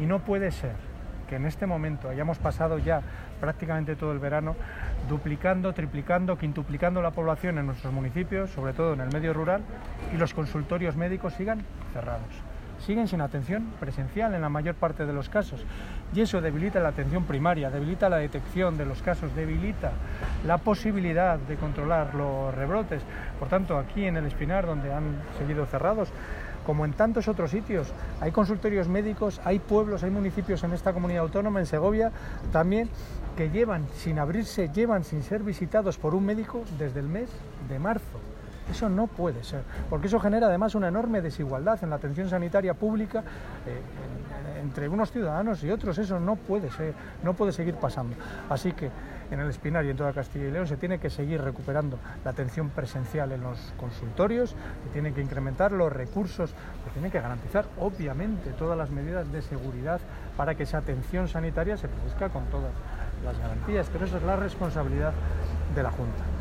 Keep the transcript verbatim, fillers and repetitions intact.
Y no puede ser que en este momento hayamos pasado ya prácticamente todo el verano duplicando, triplicando, quintuplicando la población en nuestros municipios, sobre todo en el medio rural, y los consultorios médicos sigan cerrados. Siguen sin atención presencial en la mayor parte de los casos, y eso debilita la atención primaria, debilita la detección de los casos, debilita la posibilidad de controlar los rebrotes. Por tanto, aquí en el Espinar, donde han seguido cerrados, como en tantos otros sitios, hay consultorios médicos, hay pueblos, hay municipios en esta comunidad autónoma, en Segovia también, que llevan sin abrirse, llevan sin ser visitados por un médico desde el mes de marzo. Eso no puede ser, porque eso genera además una enorme desigualdad en la atención sanitaria pública eh, en, entre unos ciudadanos y otros. Eso no puede ser, no puede seguir pasando. Así que en el Espinar y en toda Castilla y León se tiene que seguir recuperando la atención presencial en los consultorios, se tienen que incrementar los recursos, se tienen que garantizar obviamente todas las medidas de seguridad para que esa atención sanitaria se produzca con todas las garantías, pero eso es la responsabilidad de la Junta.